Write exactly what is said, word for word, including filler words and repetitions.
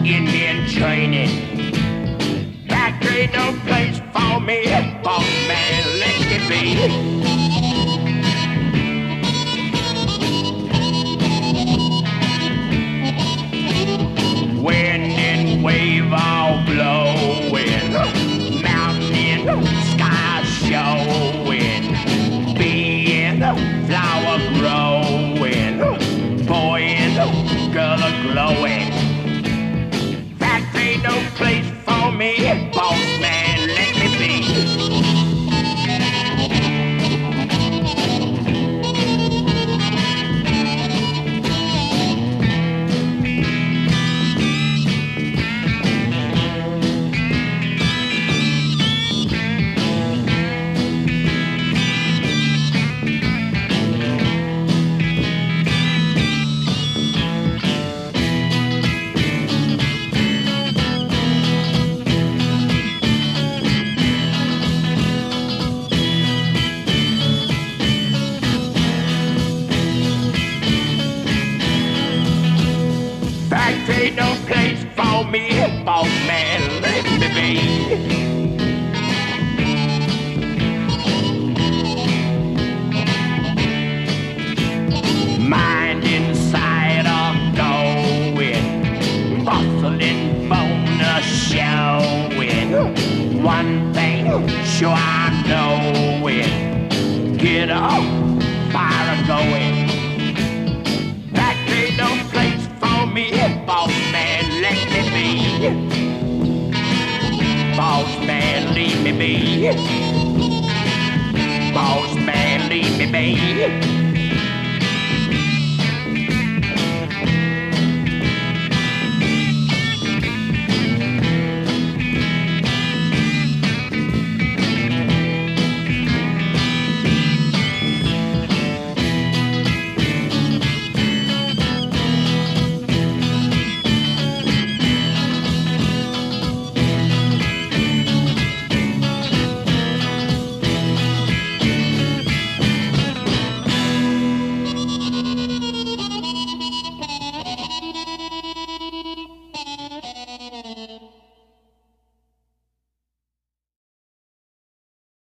Indian training. Factory no place for me, boss man, let me be. Wind and wave all blowing, mountain sky showing, being flower growing, boy and girl are glowing. Factory no place for me, boss man, let me be. Factory no place for me, boss man, let me be. Mind inside are going, bustling bonus showing. One thing sure I know it, get up, fire going. Factory no place for me, boss man, let me be. Boss man, leave me be.